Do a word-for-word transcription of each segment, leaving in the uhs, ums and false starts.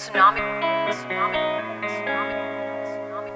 Tsunami. Tsunami. Tsunami. Tsunami.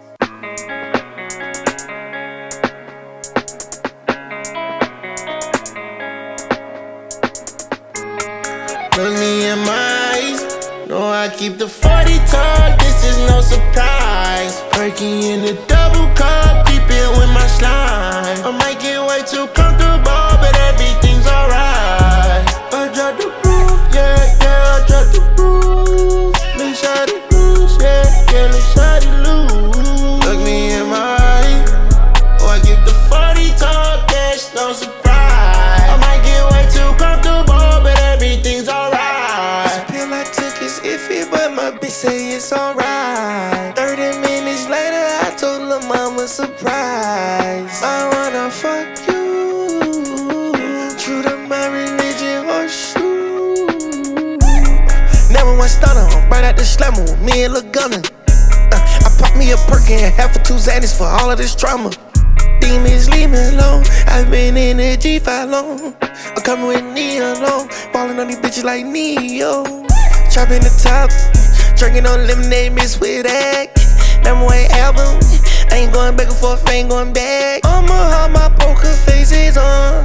Look me in my eyes, know I keep the forty tall, this is no surprise. Perky in the double cup, creeping with my slime. I might get way too comfortable, but everything's alright. I drop the roof, yeah, yeah, I drop the roof. Let's shot it loose, yeah, yeah, let's shot it loose. Look me in my eyes, oh I keep the forty tall, that's no surprise. I might get way too comfortable, but everything's alright. This pill I took is iffy, but my bitch say it's alright. Thirty minutes later, I told her mama surprise. I wanna fuck you, true to my religion, horseshoe. Never one stunner, I'm right at the slammer with me and Lil Gunner. uh, I pop me a perk and half of two Xannies for all of this trauma. Demons leave me alone, I've been in the G five long. I'm coming with Neo alone, ballin' on these bitches like Neo. Chopping the top, drinking on lemonade mixed with egg. Number one album, I ain't going back and forth, I ain't going back. I'ma have my poker faces on.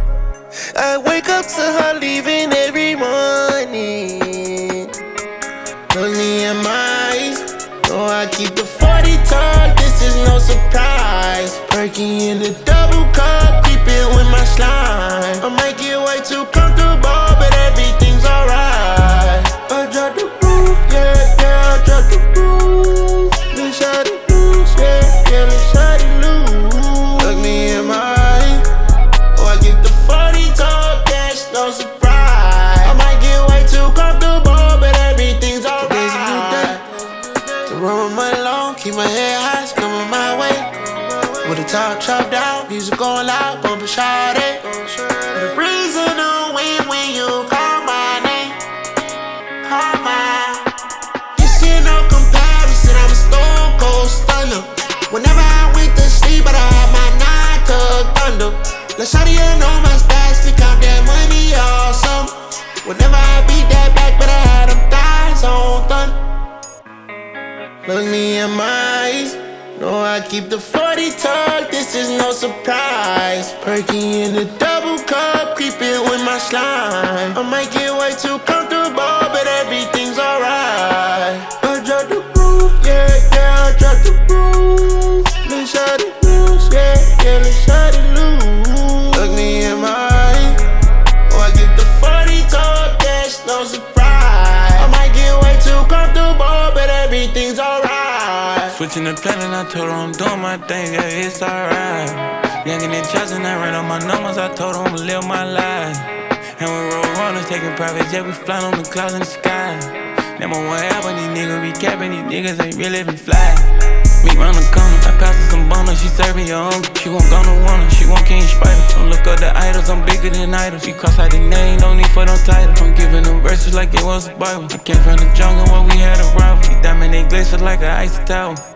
I wake up to her leaving every morning. Look me in my eyes, know I keep the forty tall, this is no surprise. Perky in the double cup, creeping with my slime. I might get way too comfortable, but everything's alright. I drop the roof, yeah, yeah, I drop the roof. Let's shot it loose, yeah, yeah, let's shot it loose. Look me in my eyes, oh I keep the forty tall, that's no surprise. I might get way too comfortable, but everything's alright. Today's a new day, to run my long, keep my head high, it's coming my way. With the top chopped out, music going loud, bumpin' shawty. The breeze in the wind when you call my name, call my. You see no comparison, I'm a stone cold stunner. Whenever I went to sleep, but I had my nine to thunder. Let's shawty, you know my stats, we count that money awesome. Whenever I beat that back, but I had them thighs on thunder. Look me in my eyes, know I keep the forty tall, this is no surprise. Perky in the double cup, creeping with my slime. I might get way too comfortable, but everything's alright. I drop the roof, yeah, yeah, I drop the roof. Let's shot it loose, yeah, yeah, let's shot it loose. Look me in my eyes, oh I keep the forty tall, that's no surprise. I might get way too comfortable, but everything's alright. Switching the plan and I told her I'm doing my thing, yeah, it's alright. Youngin' and Chelsea, I ran on my numbers, I told her I'ma live my life. And we roll runners, taking private jet, we flying on the clouds in the sky. Number one album, these niggas be capping, these niggas ain't really even fly. Meet round the corner, I pass her some bonus, she serving your own. She won't gonna want her, she won't King Spider. Don't look up the idols, I'm bigger than idols. She cross out the name, don't need for no title. I'm giving them verses like it was a Bible. I came from the jungle where we had a rival. These diamond, they glisten like an ice tower.